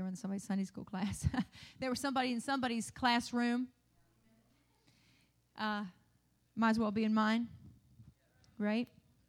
in somebody's Sunday school class. There was somebody in somebody's classroom. Might as well be in mine, right?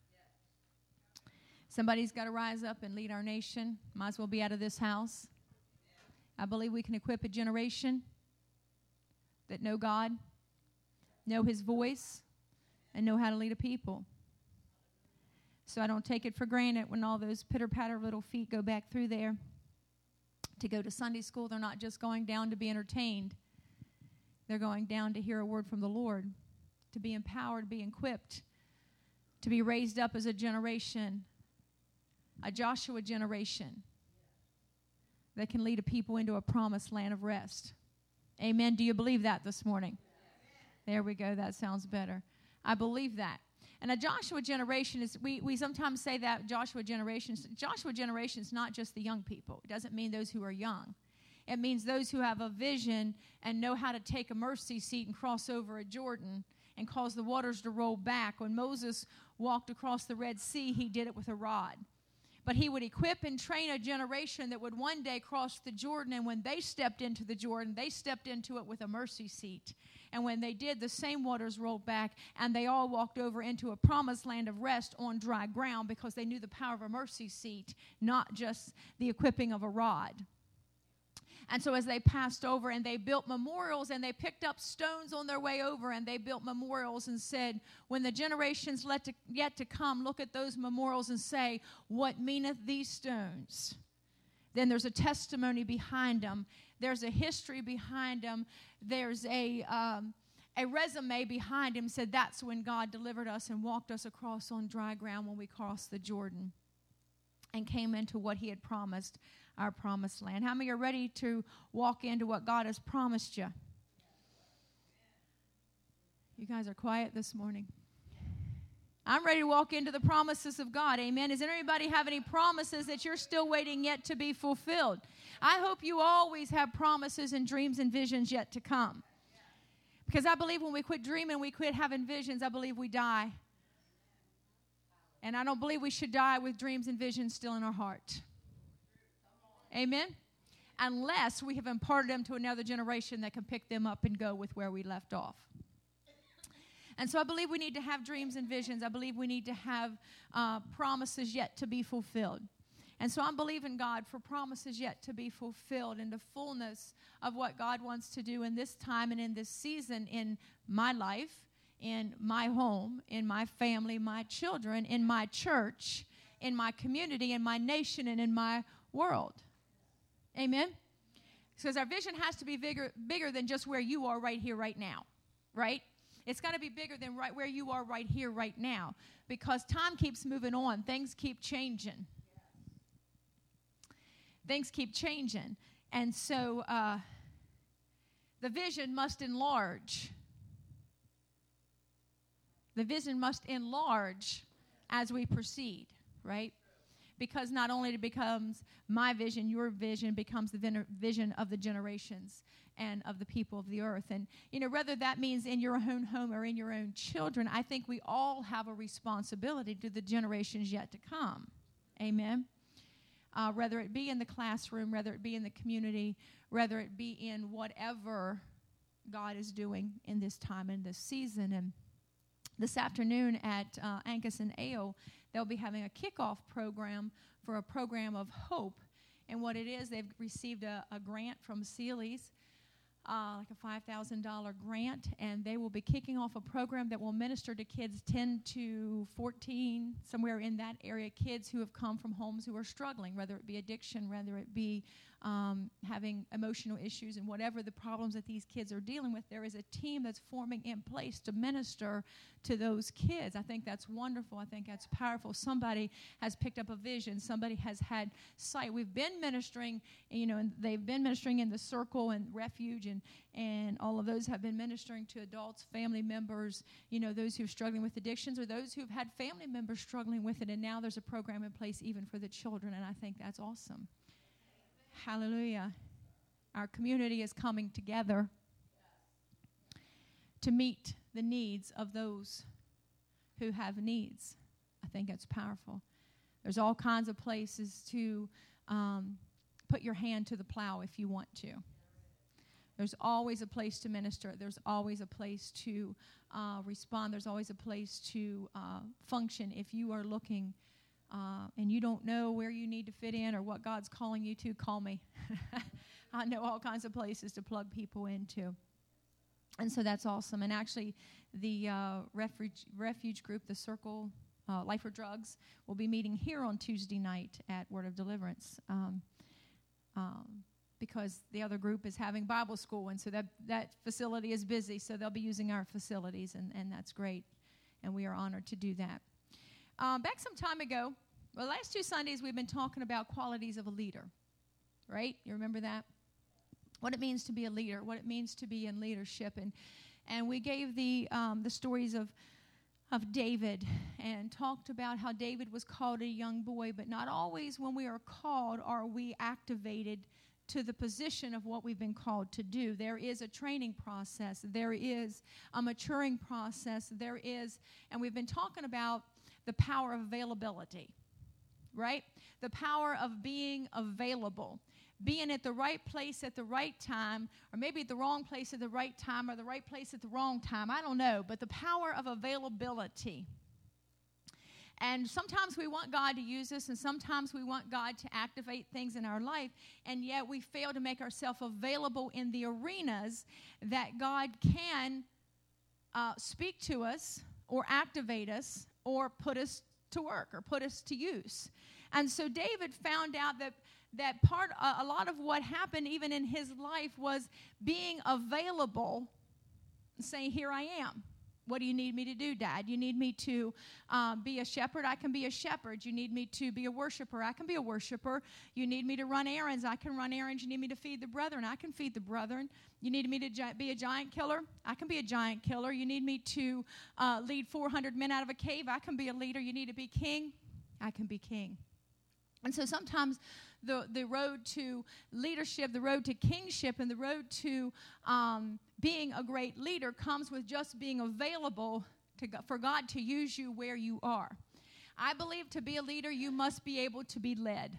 Somebody's got to rise up and lead our nation. Might as well be out of this house. I believe we can equip a generation that know God, know His voice, and know how to lead a people. So I don't take it for granted when all those pitter-patter little feet go back through there to go to Sunday school. They're not just going down to be entertained. They're going down to hear a word from the Lord, to be empowered, be equipped, to be raised up as a generation, a Joshua generation that can lead a people into a promised land of rest. Amen. Do you believe that this morning? There we go. That sounds better. I believe that. And a Joshua generation is, we sometimes say that Joshua generation is not just the young people. It doesn't mean those who are young. It means those who have a vision and know how to take a mercy seat and cross over a Jordan and cause the waters to roll back. When Moses walked across the Red Sea, he did it with a rod. But he would equip and train a generation that would one day cross the Jordan, and when they stepped into the Jordan, they stepped into it with a mercy seat. And when they did, the same waters rolled back, and they all walked over into a promised land of rest on dry ground because they knew the power of a mercy seat, not just the equipping of a rod. And so as they passed over and they built memorials and they picked up stones on their way over and they built memorials and said, when the generations yet to come look at those memorials and say, what meaneth these stones? Then there's a testimony behind them. There's a history behind them. There's a resume behind him. Said that's when God delivered us and walked us across on dry ground when we crossed the Jordan and came into what He had promised, our promised land. How many are ready to walk into what God has promised you? You guys are quiet this morning. I'm ready to walk into the promises of God. Amen. Does anybody have any promises that you're still waiting yet to be fulfilled? I hope you always have promises and dreams and visions yet to come. Because I believe when we quit dreaming, we quit having visions, I believe we die. And I don't believe we should die with dreams and visions still in our heart. Amen? Unless we have imparted them to another generation that can pick them up and go with where we left off. And so I believe we need to have dreams and visions. I believe we need to have promises yet to be fulfilled. And so I'm believing God for promises yet to be fulfilled in the fullness of what God wants to do in this time and in this season in my life, in my home, in my family, my children, in my church, in my community, in my nation, and in my world. Amen? Because our vision has to be bigger than just where you are right here, right now. Right? It's got to be bigger than right where you are right here, right now. Because time keeps moving on. Things keep changing. Things keep changing. And so the vision must enlarge. The vision must enlarge as we proceed, right? Because not only it becomes my vision, your vision becomes the vision of the generations and of the people of the earth. And, whether that means in your own home or in your own children, I think we all have a responsibility to the generations yet to come. Amen? Whether it be in the classroom, whether it be in the community, whether it be in whatever God is doing in this time and this season. And this afternoon at Angus and Ale, they'll be having a kickoff program for a program of hope. And what it is, they've received a grant from Sealy's, like a $5,000 grant, and they will be kicking off a program that will minister to kids 10 to 14, somewhere in that area, kids who have come from homes who are struggling, whether it be addiction, whether it be having emotional issues, and whatever the problems that these kids are dealing with. There is a team that's forming in place to minister to those kids. I think that's wonderful. I think that's powerful. Somebody has picked up a vision. Somebody has had sight. We've been ministering, and they've been ministering in the Circle and Refuge, and all of those have been ministering to adults, family members, those who are struggling with addictions or those who've had family members struggling with it. And now there's a program in place even for the children, and I think that's awesome. Hallelujah. Our community is coming together to meet the needs of those who have needs. I think that's powerful. There's all kinds of places to put your hand to the plow if you want to. There's always a place to minister. There's always a place to respond. There's always a place to function. If you are looking and you don't know where you need to fit in or what God's calling you to, call me. I know all kinds of places to plug people into. And so that's awesome. And actually, the refuge group, the Circle Life for Drugs, will be meeting here on Tuesday night at Word of Deliverance. Because the other group is having Bible school, and so that facility is busy, so they'll be using our facilities, and that's great, and we are honored to do that. Back some time ago, the last 2 Sundays, we've been talking about qualities of a leader, right? You remember that? What it means to be a leader, what it means to be in leadership, and we gave the stories of David and talked about how David was called a young boy, but not always when we are called are we activated to the position of what we've been called to do. There is a training process. There is a maturing process. There is, and we've been talking about the power of availability, right? The power of being available, being at the right place at the right time, or maybe at the wrong place at the right time, or the right place at the wrong time. I don't know, but the power of availability. And sometimes we want God to use us, and sometimes we want God to activate things in our life, and yet we fail to make ourselves available in the arenas that God can speak to us or activate us or put us to work or put us to use. And so David found out that a lot of what happened even in his life was being available, saying, here I am. What do you need me to do, Dad? You need me to be a shepherd? I can be a shepherd. You need me to be a worshiper? I can be a worshiper. You need me to run errands? I can run errands. You need me to feed the brethren? I can feed the brethren. You need me to be a giant killer? I can be a giant killer. You need me to lead 400 men out of a cave? I can be a leader. You need to be king? I can be king. And so sometimes the road to leadership, the road to kingship, and the road to being a great leader comes with just being available for God to use you where you are. I believe to be a leader, you must be able to be led.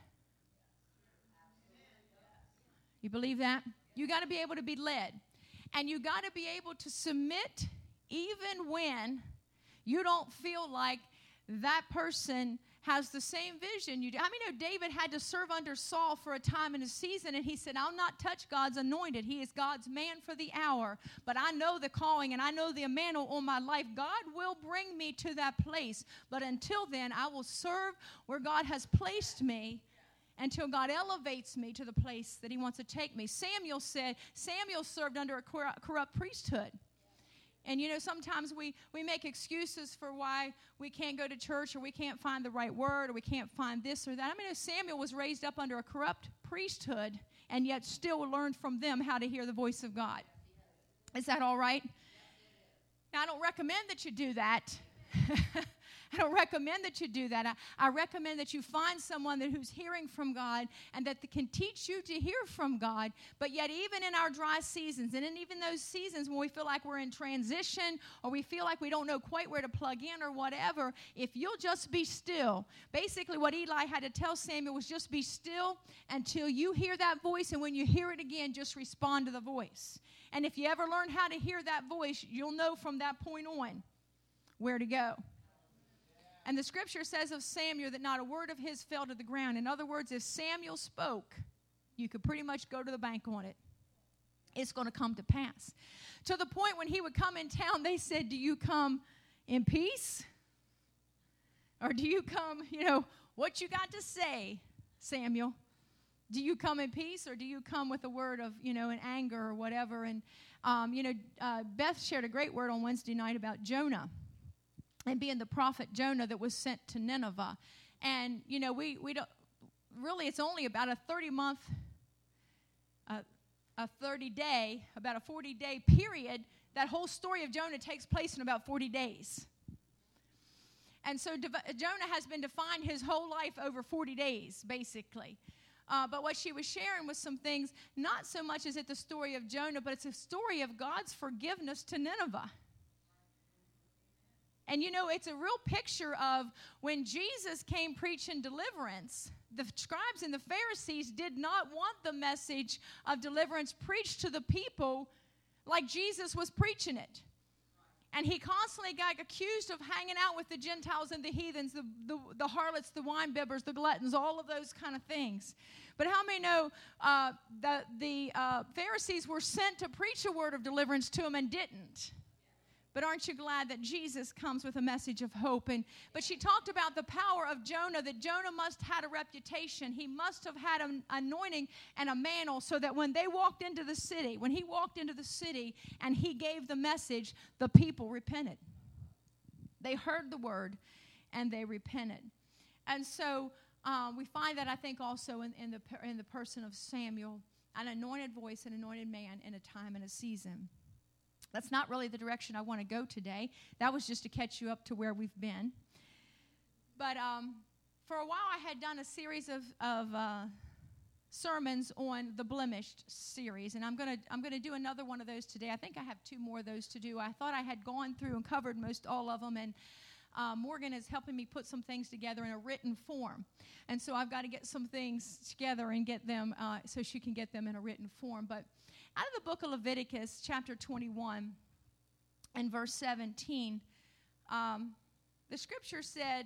You believe that? You got to be able to be led. And you got to be able to submit even when you don't feel like that person has the same vision you do. I mean, David had to serve under Saul for a time in a season, and he said, I'll not touch God's anointed. He is God's man for the hour. But I know the calling, and I know the mantle on my life. God will bring me to that place. But until then, I will serve where God has placed me until God elevates me to the place that he wants to take me. Samuel served under a corrupt priesthood. And, sometimes we make excuses for why we can't go to church, or we can't find the right word, or we can't find this or that. I mean, Samuel was raised up under a corrupt priesthood and yet still learned from them how to hear the voice of God. Is that all right? Now, I don't recommend that you do that. I don't recommend that you do that. I recommend that you find someone who's hearing from God and that can teach you to hear from God. But yet even in our dry seasons, and in even those seasons when we feel like we're in transition, or we feel like we don't know quite where to plug in or whatever, if you'll just be still. Basically what Eli had to tell Samuel was just be still until you hear that voice, and when you hear it again, just respond to the voice. And if you ever learn how to hear that voice, you'll know from that point on where to go. And the scripture says of Samuel that not a word of his fell to the ground. In other words, if Samuel spoke, you could pretty much go to the bank on it. It's going to come to pass. To the point when he would come in town, they said, do you come in peace? Or do you come, what you got to say, Samuel? Do you come in peace, or do you come with a word of, in anger or whatever? And, Beth shared a great word on Wednesday night about Jonah. And being the prophet Jonah that was sent to Nineveh. And, we don't, really it's only about a 30-month, about a 40-day period. That whole story of Jonah takes place in about 40 days. And so Jonah has been defined his whole life over 40 days, basically. But what she was sharing was some things, not so much is it the story of Jonah, but it's a story of God's forgiveness to Nineveh. And it's a real picture of when Jesus came preaching deliverance, the scribes and the Pharisees did not want the message of deliverance preached to the people like Jesus was preaching it. And he constantly got accused of hanging out with the Gentiles and the heathens, the harlots, the wine bibbers, the gluttons, all of those kind of things. But how many know the Pharisees were sent to preach a word of deliverance to them and didn't? But aren't you glad that Jesus comes with a message of hope? But she talked about the power of Jonah, that Jonah must have had a reputation. He must have had an anointing and a mantle so that when he walked into the city and he gave the message, the people repented. They heard the word and they repented. And so we find that, I think, also in the person of Samuel, an anointed voice, an anointed man in a time and a season. That's not really the direction I want to go today. That was just to catch you up to where we've been. But for a while, I had done a series of sermons on the blemished series, and I'm gonna do another one of those today. I think I have 2 more of those to do. I thought I had gone through and covered most all of them, and Morgan is helping me put some things together in a written form. And so I've got to get some things together and get them so she can get them in a written form. But out of the book of Leviticus, chapter 21 and verse 17, the scripture said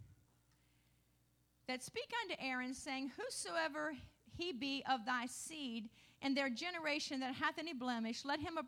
that, "Speak unto Aaron, saying, Whosoever he be of thy seed in their generation that hath any blemish, let him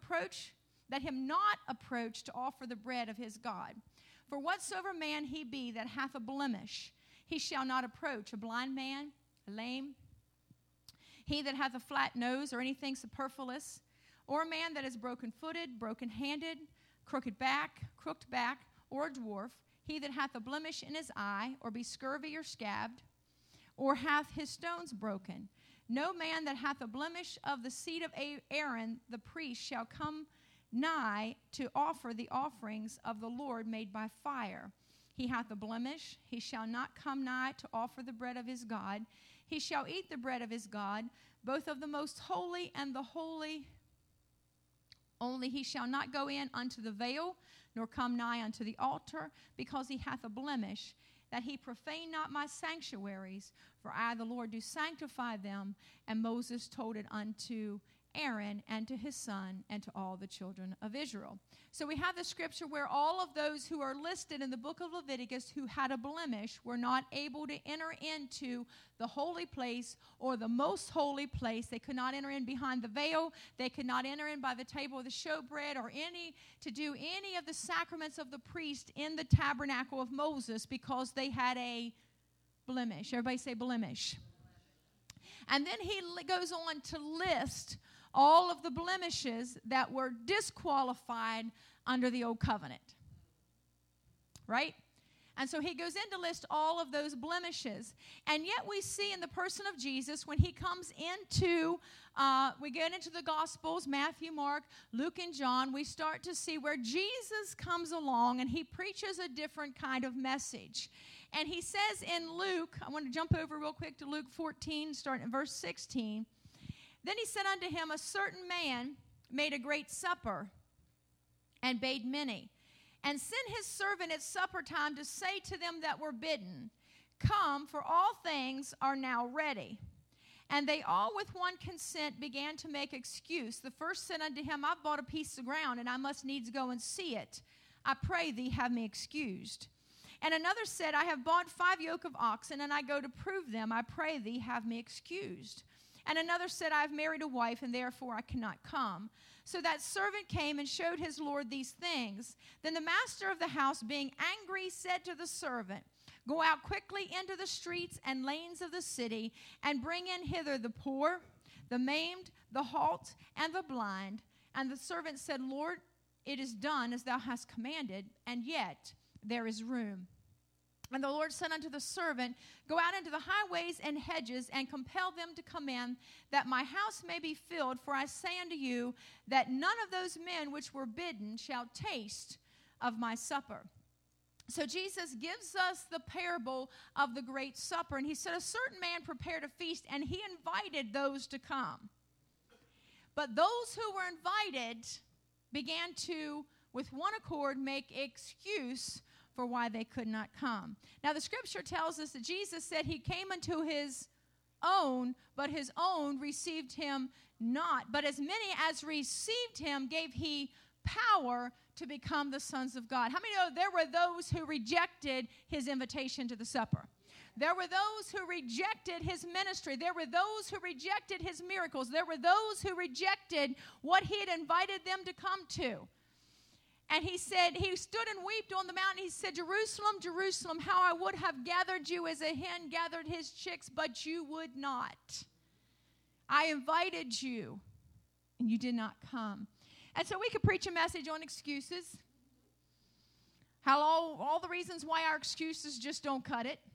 not approach to offer the bread of his God. For whatsoever man he be that hath a blemish, he shall not approach, a blind man, a lame, he that hath a flat nose, or anything superfluous, or a man that is broken-footed, broken-handed, crooked back, or a dwarf, he that hath a blemish in his eye, or be scurvy or scabbed, or hath his stones broken. No man that hath a blemish of the seed of Aaron, the priest, shall come nigh to offer the offerings of the Lord made by fire. He hath a blemish, he shall not come nigh to offer the bread of his God. He shall eat the bread of his God, both of the most holy and the holy. Only he shall not go in unto the veil, nor come nigh unto the altar, because he hath a blemish, that he profane not my sanctuaries. For I, the Lord, do sanctify them. And Moses told it unto Aaron and to his son and to all the children of Israel." So we have the scripture where all of those who are listed in the book of Leviticus who had a blemish were not able to enter into the holy place or the most holy place. They could not enter in behind the veil. They could not enter in by the table of the showbread or to do any of the sacraments of the priest in the tabernacle of Moses because they had a blemish. Everybody say blemish. And then he goes on to list all of the blemishes that were disqualified under the old covenant. Right? And so he goes in to list all of those blemishes. And yet we see in the person of Jesus, when he comes into, we get into the Gospels, Matthew, Mark, Luke, and John, we start to see where Jesus comes along and he preaches a different kind of message. And he says in Luke, I want to jump over real quick to Luke 14, starting at verse 16. "Then he said unto him, A certain man made a great supper, and bade many, and sent his servant at supper time to say to them that were bidden, Come, for all things are now ready. And they all with one consent began to make excuse. The first said unto him, I've bought a piece of ground, and I must needs go and see it. I pray thee, have me excused. And another said, I have bought 5 yoke of oxen, and I go to prove them. I pray thee, have me excused. And another said, I have married a wife, and therefore I cannot come. So that servant came and showed his lord these things. Then the master of the house, being angry, said to the servant, Go out quickly into the streets and lanes of the city, and bring in hither the poor, the maimed, the halt, and the blind. And the servant said, Lord, it is done as thou hast commanded, and yet there is room. And the Lord said unto the servant, Go out into the highways and hedges, and compel them to come in, that my house may be filled. For I say unto you, that none of those men which were bidden shall taste of my supper. So Jesus gives us the parable of the great supper. And he said, a certain man prepared a feast, and he invited those to come. But those who were invited began to with one accord make excuse for why they could not come. Now, the scripture tells us that Jesus said he came unto his own, but his own received him not. But as many as received him gave he power to become the sons of God. How many know there were those who rejected his invitation to the supper? There were those who rejected his ministry. There were those who rejected his miracles. There were those who rejected what he had invited them to come to. And he said, he stood and wept on the mountain. He said, Jerusalem, Jerusalem, how I would have gathered you as a hen gathered his chicks, but you would not. I invited you, and you did not come. And so we could preach a message on excuses. How all the reasons why our excuses just don't cut it.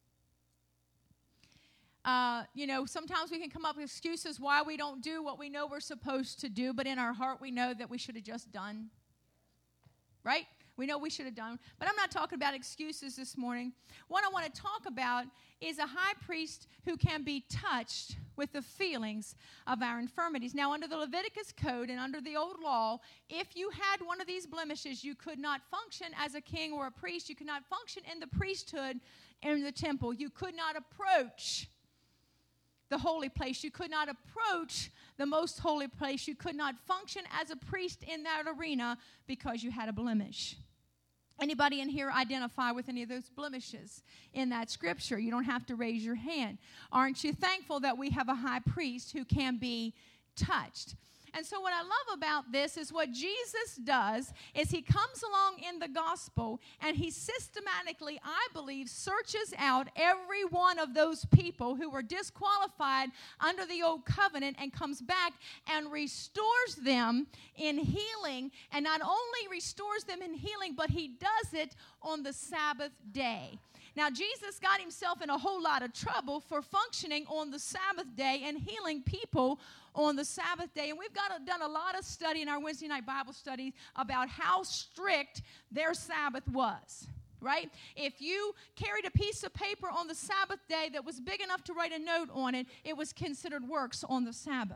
Sometimes we can come up with excuses why we don't do what we know we're supposed to do, but in our heart we know that we should have just done. Right? We know we should have done. But I'm not talking about excuses this morning. What I want to talk about is a high priest who can be touched with the feelings of our infirmities. Now, under the Leviticus code and under the old law, if you had one of these blemishes, you could not function as a king or a priest. You could not function in the priesthood in the temple. You could not approach the holy place. You could not approach the most holy place. You could not function as a priest in that arena because you had a blemish. Anybody in here identify with any of those blemishes in that scripture? You don't have to raise your hand. Aren't you thankful that we have a high priest who can be touched? And so what I love about this is what Jesus does is he comes along in the gospel and he systematically, I believe, searches out every one of those people who were disqualified under the old covenant and comes back and restores them in healing. And not only restores them in healing, but he does it on the Sabbath day. Now, Jesus got himself in a whole lot of trouble for functioning on the Sabbath day and healing people on the Sabbath day. And we've done a lot of study in our Wednesday night Bible study about how strict their Sabbath was, right? If you carried a piece of paper on the Sabbath day that was big enough to write a note on it, it was considered works on the Sabbath.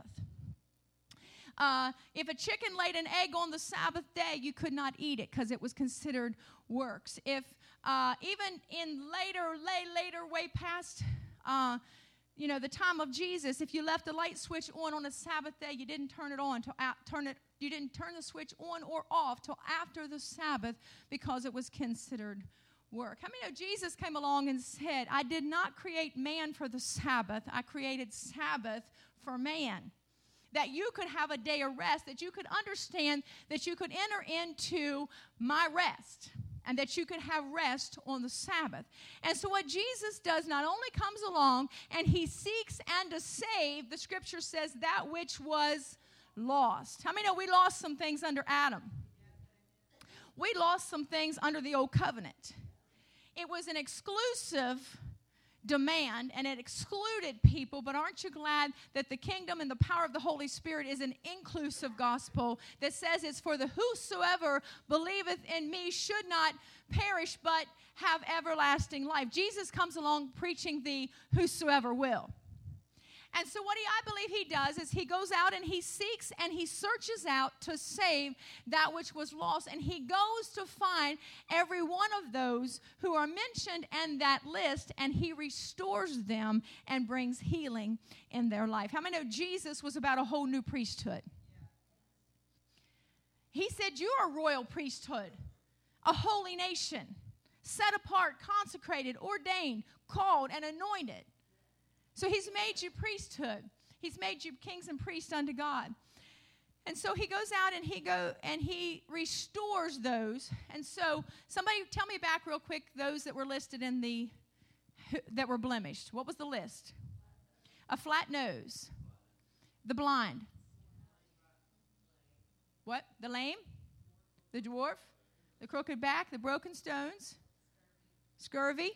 If a chicken laid an egg on the Sabbath day, you could not eat it because it was considered works. If even in later, way past, the time of Jesus, if you left a light switch on a Sabbath day, you didn't turn it on you didn't turn the switch on or off till after the Sabbath because it was considered work. How many know Jesus came along and said, I did not create man for the Sabbath. I created Sabbath for man. That you could have a day of rest, that you could understand that you could enter into my rest. And that you could have rest on the Sabbath. And so what Jesus does not only comes along and he seeks and to save, the scripture says, that which was lost. How many know we lost some things under Adam? We lost some things under the old covenant. It was an exclusive demand and it excluded people, but aren't you glad that the kingdom and the power of the Holy Spirit is an inclusive gospel that says it's for the whosoever believeth in me should not perish but have everlasting life. Jesus comes along preaching the whosoever will. And so what I believe he does is he goes out and he seeks and he searches out to save that which was lost. And he goes to find every one of those who are mentioned in that list and he restores them and brings healing in their life. How many know Jesus was about a whole new priesthood? He said, you are a royal priesthood, a holy nation, set apart, consecrated, ordained, called, and anointed. So he's made you priesthood. He's made you kings and priests unto God. And so he goes out and he restores those. And so somebody tell me back real quick those that were listed that were blemished. What was the list? A flat nose. The blind. What? The lame? The dwarf? The crooked back? The broken stones? Scurvy?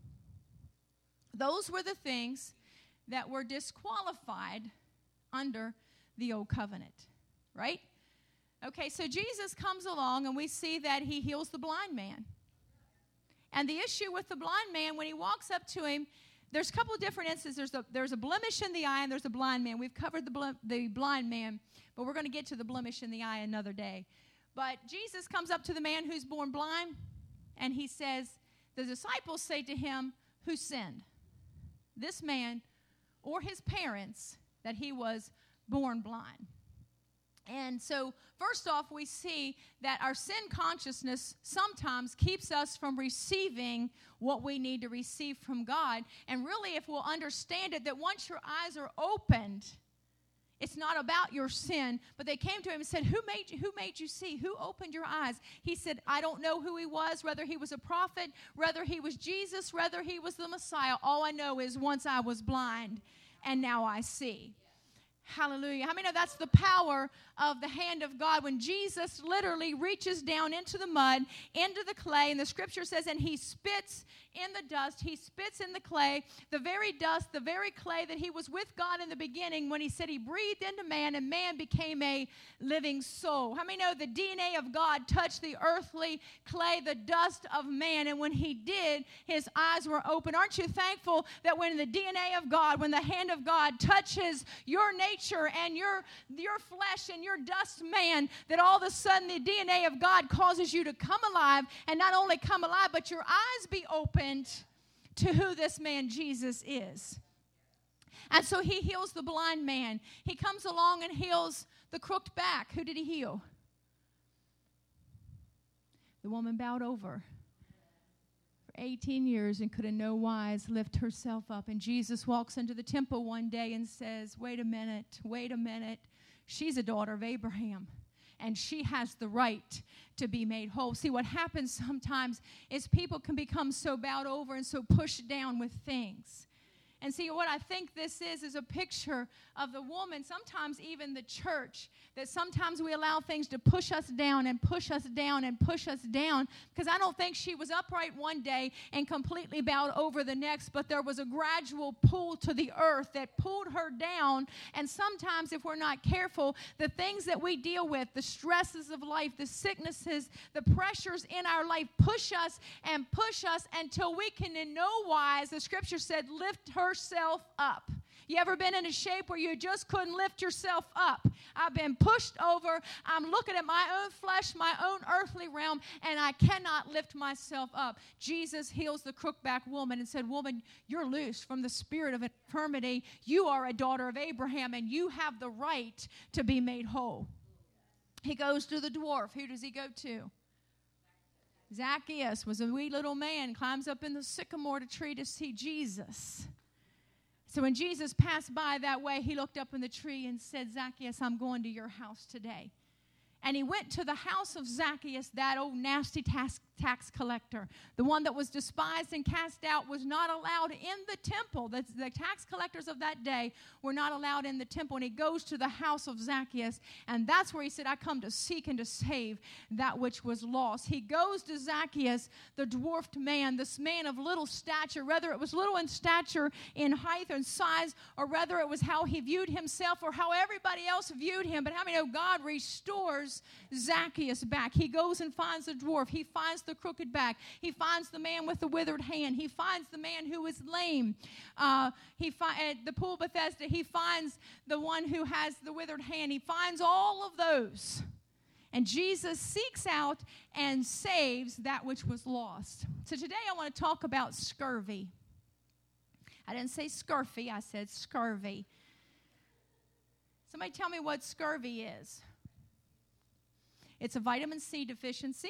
Those were the things that were disqualified under the old covenant, right? Okay, so Jesus comes along and we see that he heals the blind man. And the issue with the blind man, when he walks up to him, there's a couple of different instances. There's a blemish in the eye and there's a blind man. We've covered the blind man, but we're going to get to the blemish in the eye another day. But Jesus comes up to the man who's born blind, and he says, the disciples say to him, who sinned? This man or his parents, that he was born blind? And so, first off, we see that our sin consciousness sometimes keeps us from receiving what we need to receive from God. And really, if we'll understand it, that once your eyes are opened, it's not about your sin. But they came to him and said, who made you see? Who opened your eyes? He said, I don't know who he was, whether he was a prophet, whether he was Jesus, whether he was the Messiah. All I know is once I was blind, and now I see. Hallelujah. How many know that's the power of the hand of God when Jesus literally reaches down into the mud, into the clay, and the scripture says, and he spits in the dust, he spits in the clay, the very dust, the very clay that he was with God in the beginning when he said he breathed into man and man became a living soul. How many know the DNA of God touched the earthly clay, the dust of man, and when he did, his eyes were open. Aren't you thankful that when the DNA of God, when the hand of God touches your nature and your flesh and your dust man, that all of a sudden the DNA of God causes you to come alive, and not only come alive, but your eyes be opened to who this man Jesus is. And so he heals the blind man. He comes along and heals the crooked back. Who did he heal? The woman bowed over for 18 years and could in no wise lift herself up. And Jesus walks into the temple one day and says, wait a minute. She's a daughter of Abraham, and she has the right to be made whole. See, what happens sometimes is people can become so bowed over and so pushed down with things. And see, what I think this is a picture of the woman, sometimes even the church, that sometimes we allow things to push us down and push us down and push us down, because I don't think she was upright one day and completely bowed over the next, but there was a gradual pull to the earth that pulled her down. And sometimes, if we're not careful, the things that we deal with, the stresses of life, the sicknesses, the pressures in our life push us until we can in no wise, the scripture said, lift herself up. You ever been in a shape where you just couldn't lift yourself up? I've been pushed over. I'm looking at my own flesh, my own earthly realm, and I cannot lift myself up. Jesus heals the crook-back woman and said, woman, you're loose from the spirit of infirmity. You are a daughter of Abraham, and you have the right to be made whole. He goes to the dwarf. Who does he go to? Zacchaeus was a wee little man, climbs up in the sycamore tree to see Jesus. So when Jesus passed by that way, he looked up in the tree and said, Zacchaeus, I'm going to your house today. And he went to the house of Zacchaeus, that old nasty tax collector. The one that was despised and cast out was not allowed in the temple. The tax collectors of that day were not allowed in the temple. And he goes to the house of Zacchaeus, and that's where he said, I come to seek and to save that which was lost. He goes to Zacchaeus, the dwarfed man, this man of little stature, whether it was little in stature, in height and size, or whether it was how he viewed himself or how everybody else viewed him. But how many know God restores Zacchaeus back? He goes and finds the dwarf. He finds the crooked back. He finds the man with the withered hand. He finds the man who is lame. At the pool of Bethesda, he finds the one who has the withered hand. He finds all of those. And Jesus seeks out and saves that which was lost. So today I want to talk about scurvy. I didn't say scurvy, I said scurvy. Somebody tell me what scurvy is. It's a vitamin C deficiency.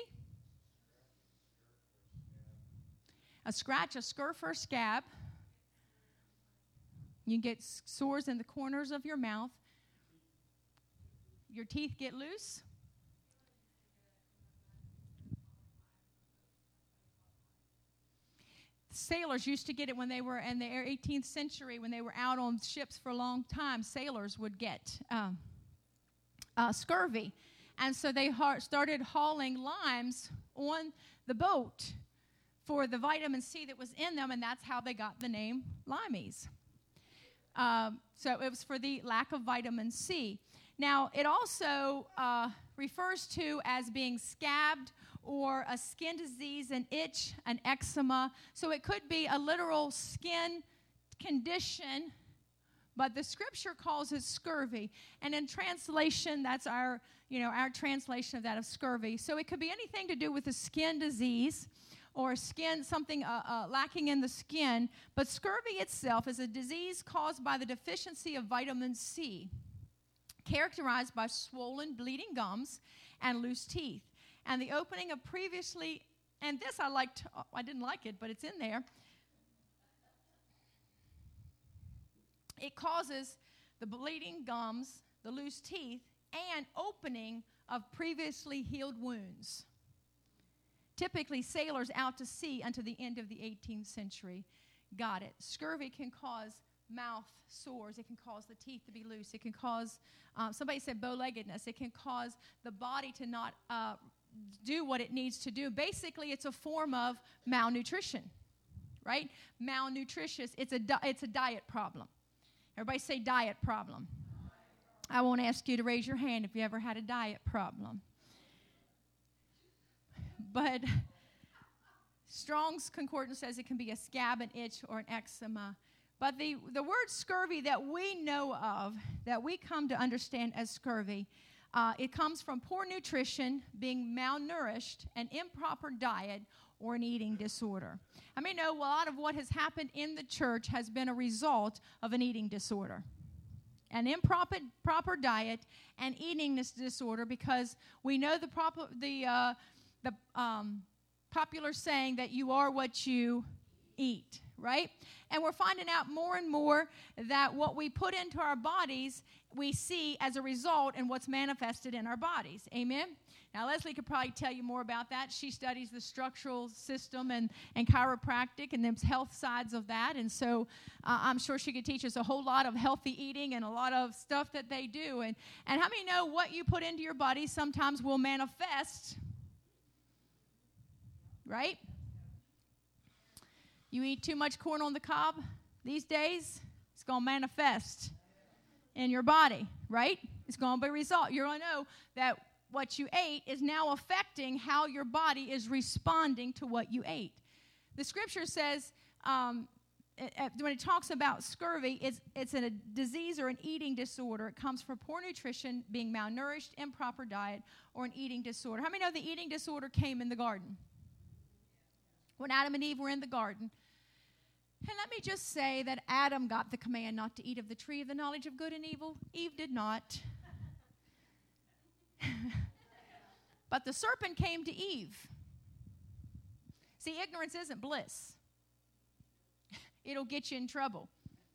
A scratch, a scurf, or a scab. You get sores in the corners of your mouth. Your teeth get loose. Sailors used to get it when they were in the 18th century, when they were out on ships for a long time. Sailors would get scurvy. And so they started hauling limes on the boat for the vitamin C that was in them, and that's how they got the name limeys. So it was for the lack of vitamin C. Now, it also refers to as being scabbed or a skin disease, an itch, an eczema. So it could be a literal skin condition, but the scripture calls it scurvy. And in translation, that's our translation of that, of scurvy. So it could be anything to do with a skin disease or something lacking in the skin. But scurvy itself is a disease caused by the deficiency of vitamin C, characterized by swollen, bleeding gums and loose teeth. And the opening of previously, and this I didn't like it, but it's in there. It causes the bleeding gums, the loose teeth, and opening of previously healed wounds. Typically, sailors out to sea until the end of the 18th century got it. Scurvy can cause mouth sores. It can cause the teeth to be loose. It can cause, somebody said bow-leggedness. It can cause the body to not do what it needs to do. Basically, it's a form of malnutrition, right? Malnutritious. It's a diet problem. Everybody say diet problem. I won't ask you to raise your hand if you ever had a diet problem. But Strong's Concordance says it can be a scab, an itch, or an eczema. But the word scurvy that we know of, that we come to understand as scurvy, it comes from poor nutrition, being malnourished, an improper diet, or an eating disorder. I mean, a lot of what has happened in the church has been a result of an eating disorder. An improper diet and eating this disorder, because we know the popular saying that you are what you eat, right? And we're finding out more and more that what we put into our bodies, we see as a result in what's manifested in our bodies. Amen? Now, Leslie could probably tell you more about that. She studies the structural system and chiropractic and the health sides of that. And so I'm sure she could teach us a whole lot of healthy eating and a lot of stuff that they do. And how many know what you put into your body sometimes will manifest, right? You eat too much corn on the cob these days, it's going to manifest in your body, right? It's going to be a result. You're going to know that what you ate is now affecting how your body is responding to what you ate. The scripture says, when it talks about scurvy, it's a disease or an eating disorder. It comes from poor nutrition, being malnourished, improper diet, or an eating disorder. How many know the eating disorder came in the garden? When Adam and Eve were in the garden. And let me just say that Adam got the command not to eat of the tree of the knowledge of good and evil. Eve did not. But the serpent came to Eve. See, ignorance isn't bliss. It'll get you in trouble.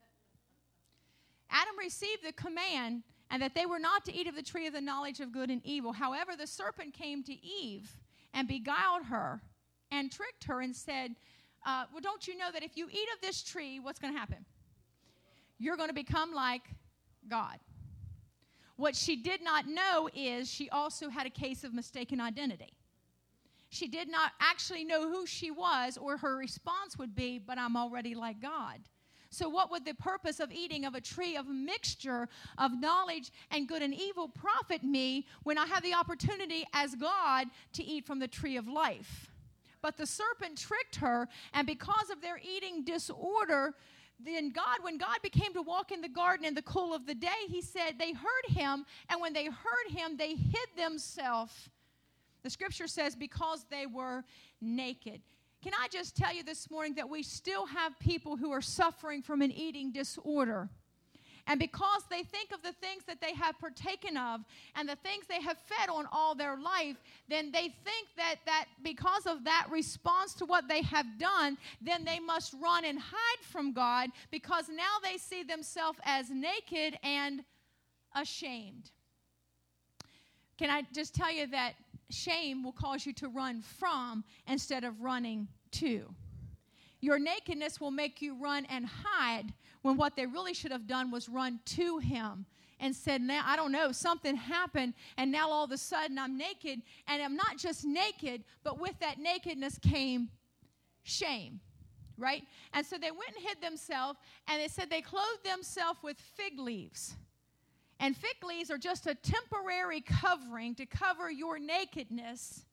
Adam received the command and that they were not to eat of the tree of the knowledge of good and evil. However, the serpent came to Eve and beguiled her and tricked her and said, well, don't you know that if you eat of this tree, what's going to happen? You're going to become like God. What she did not know is she also had a case of mistaken identity. She did not actually know who she was, or her response would be, but I'm already like God. So what would the purpose of eating of a tree of mixture of knowledge and good and evil profit me when I have the opportunity as God to eat from the tree of life? But the serpent tricked her, and because of their eating disorder, then when God became to walk in the garden in the cool of the day, he said they heard him, and when they heard him, they hid themselves. The scripture says because they were naked. Can I just tell you this morning that we still have people who are suffering from an eating disorder? And because they think of the things that they have partaken of and the things they have fed on all their life, then they think that because of that response to what they have done, then they must run and hide from God, because now they see themselves as naked and ashamed. Can I just tell you that shame will cause you to run from instead of running to? Your nakedness will make you run and hide when what they really should have done was run to him and said, now, I don't know, something happened, and now all of a sudden I'm naked, and I'm not just naked, but with that nakedness came shame, right? And so they went and hid themselves, and it said they clothed themselves with fig leaves. And fig leaves are just a temporary covering to cover your nakedness.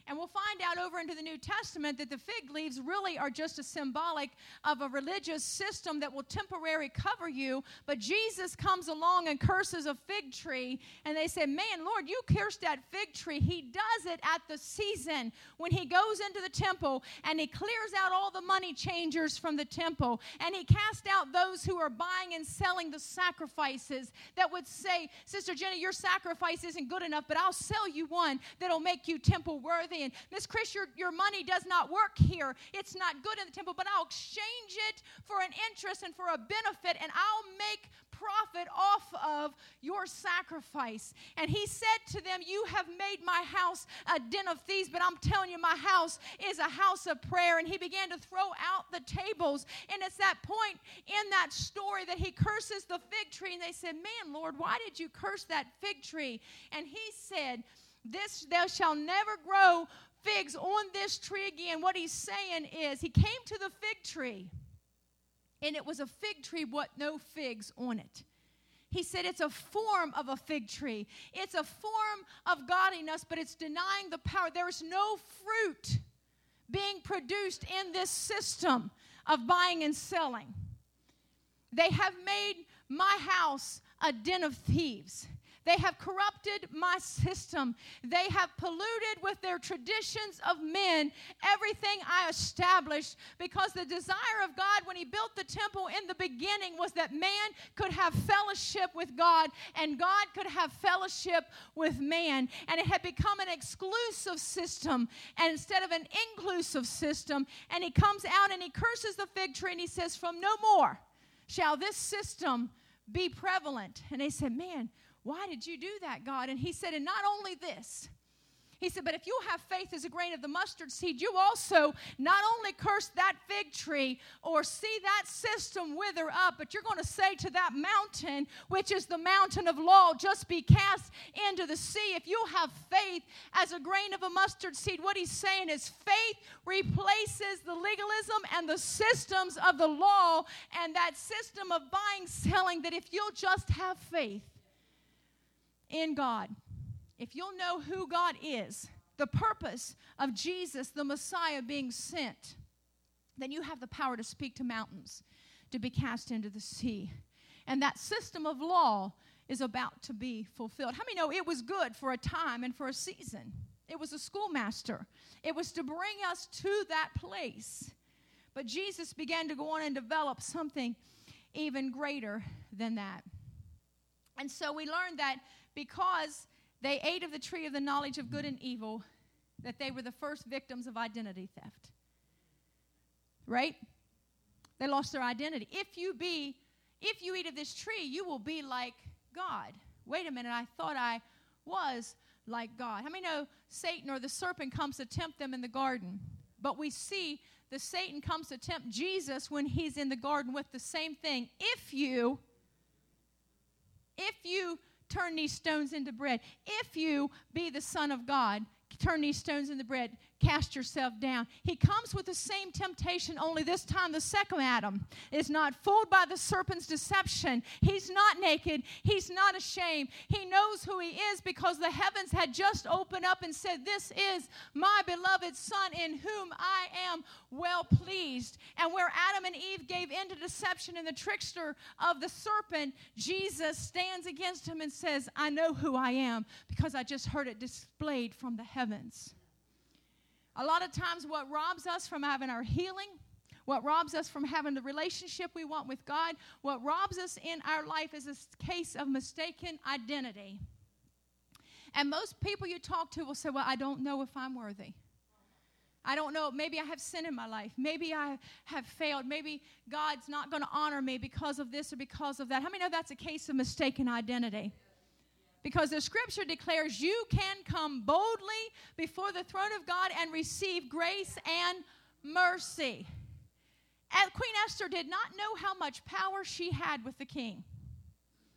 And we'll find out over into the New Testament that the fig leaves really are just a symbolic of a religious system that will temporarily cover you. But Jesus comes along and curses a fig tree. And they say, man, Lord, you cursed that fig tree. He does it at the season when he goes into the temple and he clears out all the money changers from the temple. And he casts out those who are buying and selling the sacrifices that would say, Sister Jenny, your sacrifice isn't good enough, but I'll sell you one that'll make you temple worthy. And Miss Chris, your money does not work here. It's not good in the temple, but I'll exchange it for an interest and for a benefit, and I'll make profit off of your sacrifice. And he said to them, you have made my house a den of thieves, but I'm telling you, my house is a house of prayer. And he began to throw out the tables. And it's that point in that story that he curses the fig tree. And they said, man, Lord, why did you curse that fig tree? And he said, there shall never grow figs on this tree again. What he's saying is, he came to the fig tree, and it was a fig tree with no figs on it. He said it's a form of a fig tree. It's a form of godliness, but it's denying the power. There is no fruit being produced in this system of buying and selling. They have made my house a den of thieves. They have corrupted my system. They have polluted with their traditions of men everything I established, because the desire of God when he built the temple in the beginning was that man could have fellowship with God and God could have fellowship with man. And it had become an exclusive system and instead of an inclusive system. And he comes out and he curses the fig tree and he says, from no more shall this system be prevalent. And they said, man, why did you do that, God? And he said, and not only this, he said, but if you have faith as a grain of the mustard seed, you also not only curse that fig tree or see that system wither up, but you're going to say to that mountain, which is the mountain of law, just be cast into the sea. If you have faith as a grain of a mustard seed, what he's saying is faith replaces the legalism and the systems of the law and that system of buying, selling, that if you'll just have faith in God, if you'll know who God is, the purpose of Jesus, the Messiah, being sent, then you have the power to speak to mountains, to be cast into the sea. And that system of law is about to be fulfilled. How many know it was good for a time and for a season? It was a schoolmaster. It was to bring us to that place. But Jesus began to go on and develop something even greater than that. And so we learned that because they ate of the tree of the knowledge of good and evil, that they were the first victims of identity theft. Right? They lost their identity. If you eat of this tree, you will be like God. Wait a minute, I thought I was like God. How many know Satan or the serpent comes to tempt them in the garden? But we see the Satan comes to tempt Jesus when he's in the garden with the same thing. If you turn these stones into bread, if you be the Son of God, turn these stones into bread, cast yourself down. He comes with the same temptation, only this time the second Adam is not fooled by the serpent's deception. He's not naked. He's not ashamed. He knows who he is because the heavens had just opened up and said, this is my beloved Son in whom I am well pleased. And where Adam and Eve gave in to deception and the trickster of the serpent, Jesus stands against him and says, I know who I am because I just heard it displayed from the heavens. A lot of times what robs us from having our healing, what robs us from having the relationship we want with God, what robs us in our life is a case of mistaken identity. And most people you talk to will say, well, I don't know if I'm worthy. I don't know. Maybe I have sin in my life. Maybe I have failed. Maybe God's not going to honor me because of this or because of that. How many know that's a case of mistaken identity? Because the scripture declares you can come boldly before the throne of God and receive grace and mercy. And Queen Esther did not know how much power she had with the king.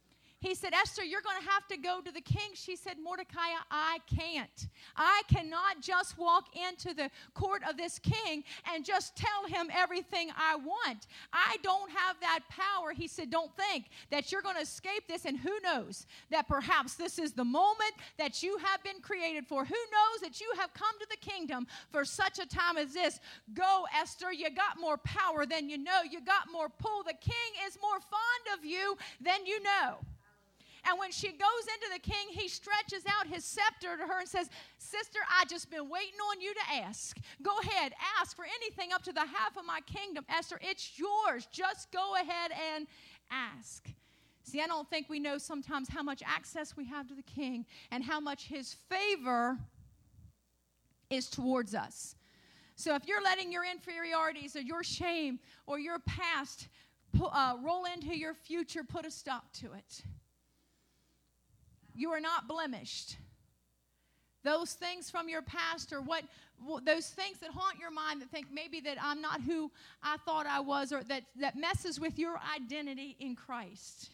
He said, Esther, you're going to have to go to the king. She said, Mordecai, I can't. I cannot just walk into the court of this king and just tell him everything I want. I don't have that power. He said, don't think that you're going to escape this. And who knows that perhaps this is the moment that you have been created for. Who knows that you have come to the kingdom for such a time as this. Go, Esther. You got more power than you know. You got more pull. The king is more fond of you than you know. And when she goes into the king, he stretches out his scepter to her and says, sister, I just been waiting on you to ask. Go ahead, ask for anything up to the half of my kingdom. Esther, it's yours. Just go ahead and ask. See, I don't think we know sometimes how much access we have to the king and how much his favor is towards us. So if you're letting your inferiorities or your shame or your past roll into your future, put a stop to it. You are not blemished. Those things from your past or those things that haunt your mind that think maybe that I'm not who I thought I was or that messes with your identity in Christ.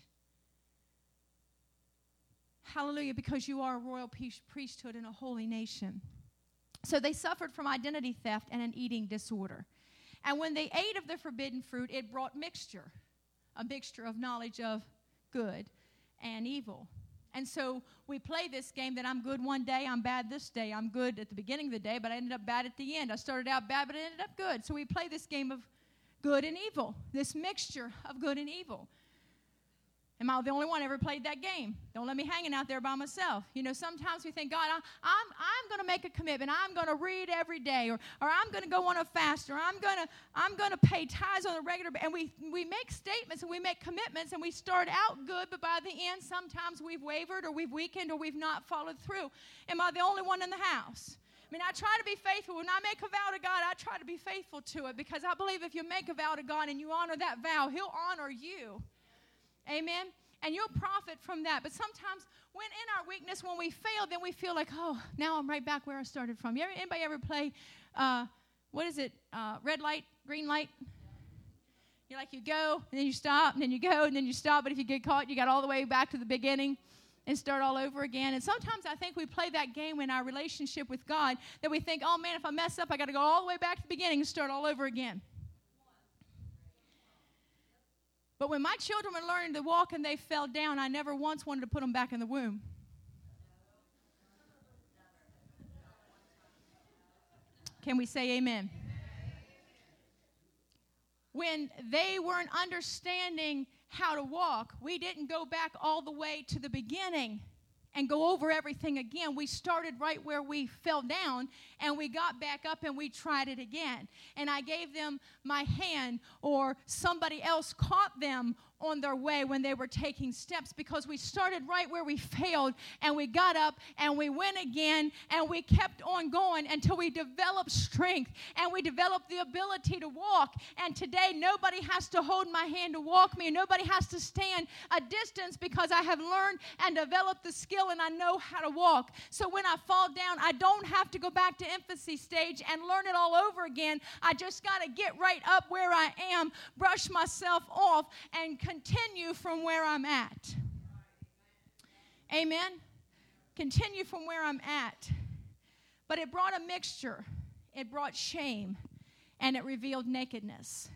Hallelujah, because you are a royal priesthood and a holy nation. So they suffered from identity theft and an eating disorder. And when they ate of the forbidden fruit, it brought mixture, a mixture of knowledge of good and evil. And so we play this game that I'm good one day, I'm bad this day. I'm good at the beginning of the day, but I ended up bad at the end. I started out bad, but I ended up good. So we play this game of good and evil, this mixture of good and evil. Am I the only one ever played that game? Don't let me hanging out there by myself. You know, sometimes we think, God, I'm going to make a commitment. I'm going to read every day, or I'm going to go on a fast, or I'm going to pay tithes on a regular basis. And we make statements and we make commitments, and we start out good, but by the end, sometimes we've wavered, or we've weakened, or we've not followed through. Am I the only one in the house? I mean, I try to be faithful. When I make a vow to God, I try to be faithful to it, because I believe if you make a vow to God and you honor that vow, He'll honor you. Amen? And you'll profit from that. But sometimes when in our weakness, when we fail, then we feel like, oh, now I'm right back where I started from. Anybody ever play, red light, green light? You're like, you go, and then you stop, and then you go, and then you stop. But if you get caught, you got all the way back to the beginning and start all over again. And sometimes I think we play that game in our relationship with God, that we think, oh, man, if I mess up, I got to go all the way back to the beginning and start all over again. But when my children were learning to walk and they fell down, I never once wanted to put them back in the womb. Can we say amen? When they weren't understanding how to walk, we didn't go back all the way to the beginning and go over everything again. We started right where we fell down, and we got back up and we tried it again. And I gave them my hand, or somebody else caught them on their way when they were taking steps, because we started right where we failed, and we got up and we went again, and we kept on going until we developed strength and we developed the ability to walk. And today nobody has to hold my hand to walk me, and nobody has to stand a distance, because I have learned and developed the skill and I know how to walk. So when I fall down, I don't have to go back to infancy stage and learn it all over again. I just got to get right up where I am, brush myself off, and continue from where I'm at. Amen? Continue from where I'm at. But it brought a mixture. It brought shame, and it revealed nakedness.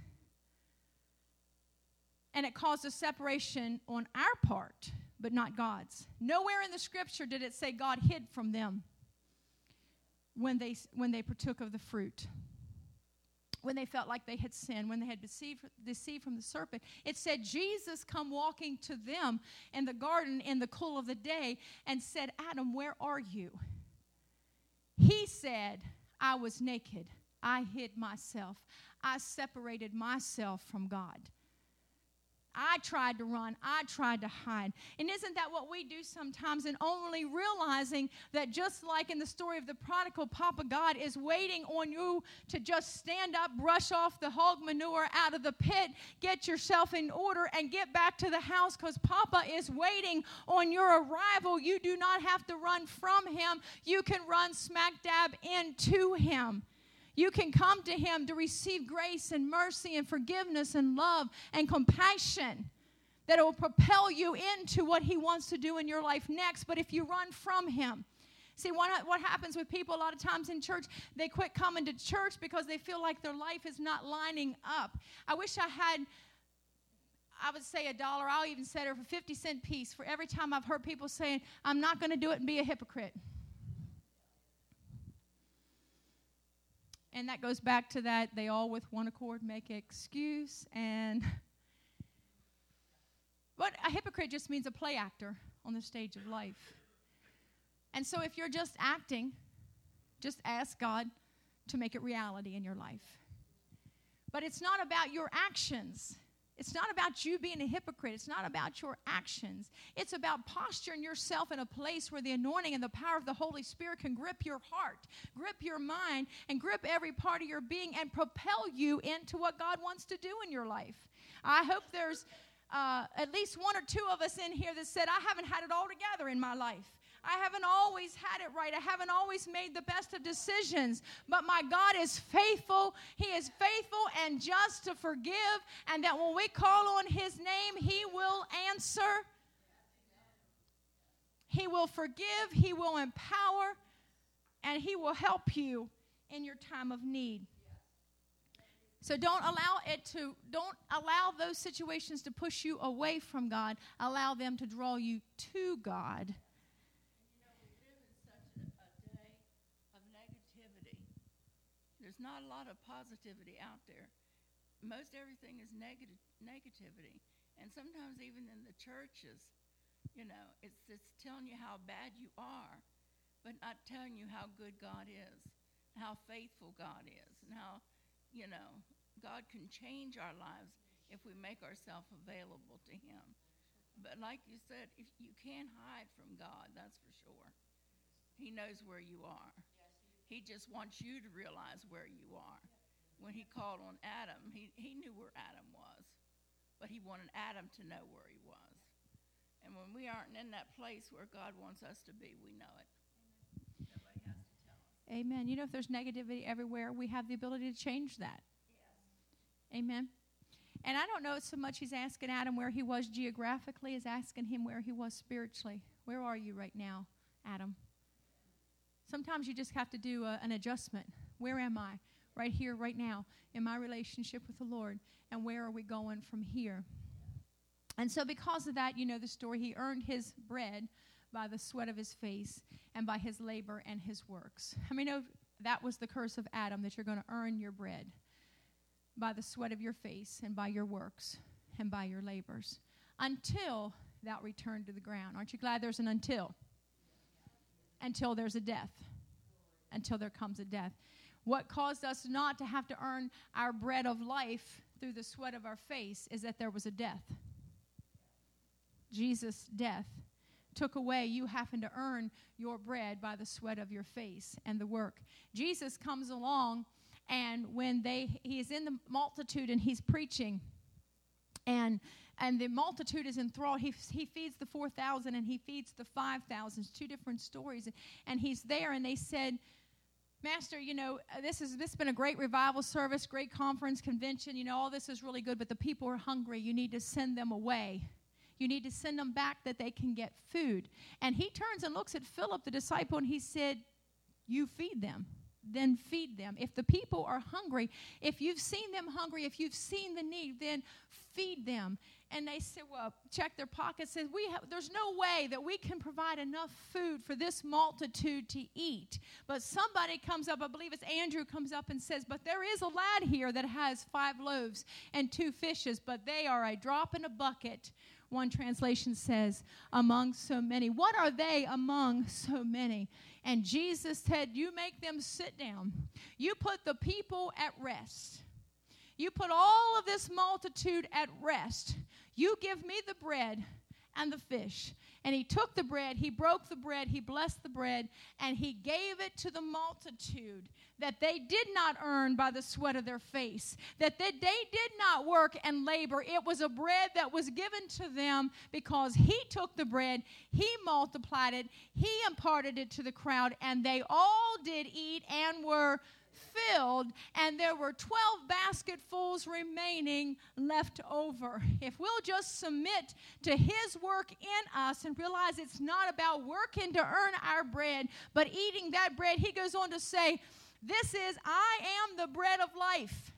And it caused a separation on our part, but not God's. Nowhere in the scripture did it say God hid from them when they partook of the fruit. When they felt like they had sinned, when they had deceived from the serpent. It said Jesus come walking to them in the garden in the cool of the day and said, Adam, where are you? He said, I was naked. I hid myself. I separated myself from God. I tried to run. I tried to hide. And isn't that what we do sometimes? And only realizing that just like in the story of the prodigal, Papa God is waiting on you to just stand up, brush off the hog manure out of the pit, get yourself in order, and get back to the house, because Papa is waiting on your arrival. You do not have to run from Him. You can run smack dab into Him. You can come to Him to receive grace and mercy and forgiveness and love and compassion. that it will propel you into what he wants to do in your life next. But if you run from him, see, what happens with people a lot of times in church, they quit coming to church because they feel like their life is not lining up. I wish I had, I would say $1. I'll even set her for 50-cent piece for every time I've heard people saying, I'm not going to do it and be a hypocrite. And that goes back to that, they all with one accord make an excuse. But a hypocrite just means a play actor on the stage of life. And so if you're just acting, just ask God to make it reality in your life. But it's not about your actions. It's not about you being a hypocrite. It's not about your actions. It's about posturing yourself in a place where the anointing and the power of the Holy Spirit can grip your heart, grip your mind, and grip every part of your being and propel you into what God wants to do in your life. I hope there's at least one or two of us in here that said, I haven't had it all together in my life. I haven't always had it right. I haven't always made the best of decisions. But my God is faithful. He is faithful and just to forgive. And that when we call on his name, he will answer. He will forgive. He will empower. And he will help you in your time of need. So don't allow those situations to push you away from God. Allow them to draw you to God. There's not a lot of positivity out there. Most everything is negativity. And sometimes even in the churches, it's telling you how bad you are, but not telling you how good God is, how faithful God is, and how, God can change our lives if we make ourselves available to him. But like you said, if you can't hide from God, that's for sure. He knows where you are. He just wants you to realize where you are. When he called on Adam, he knew where Adam was, but he wanted Adam to know where he was. And when we aren't in that place where God wants us to be, we know it. Nobody has to tell us. Amen. If there's negativity everywhere, we have the ability to change that. Yes. Amen. And I don't know so much he's asking Adam where he was geographically as asking him where he was spiritually. Where are you right now, Adam? Sometimes you just have to do an adjustment. Where am I? Right here, right now, in my relationship with the Lord. And where are we going from here? And so because of that, the story, he earned his bread by the sweat of his face and by his labor and his works. How many know that was the curse of Adam, that you're going to earn your bread by the sweat of your face and by your works and by your labors until thou return to the ground. Aren't you glad there's an until? Until there's a death. Until there comes a death. What caused us not to have to earn our bread of life through the sweat of our face is that there was a death. Jesus' death took away you having to earn your bread by the sweat of your face and the work. Jesus comes along, and when he is in the multitude and he's preaching, and the multitude is enthralled. He feeds the 4,000 and he feeds the 5,000. Two different stories. And he's there, and they said, Master, this has been a great revival service, great conference, convention. All this is really good, but the people are hungry. You need to send them away. You need to send them back that they can get food. And he turns and looks at Philip, the disciple, and he said, you feed them. Then feed them. If the people are hungry, if you've seen them hungry, if you've seen the need, then feed them. And they said, well, check their pockets. Says, there's no way that we can provide enough food for this multitude to eat. But somebody comes up, I believe it's Andrew, comes up and says, but there is a lad here that has 5 loaves and 2 fishes, but they are a drop in a bucket. One translation says, among so many. What are they among so many? And Jesus said, you make them sit down. You put the people at rest. You put all of this multitude at rest. You give me the bread and the fish. And he took the bread, he broke the bread, he blessed the bread, and he gave it to the multitude that they did not earn by the sweat of their face, that they did not work and labor. It was a bread that was given to them because he took the bread, he multiplied it, he imparted it to the crowd, and they all did eat and were filled, and there were 12 basketfuls remaining left over. If we'll just submit to His work in us and realize it's not about working to earn our bread, but eating that bread, He goes on to say, I am the bread of life.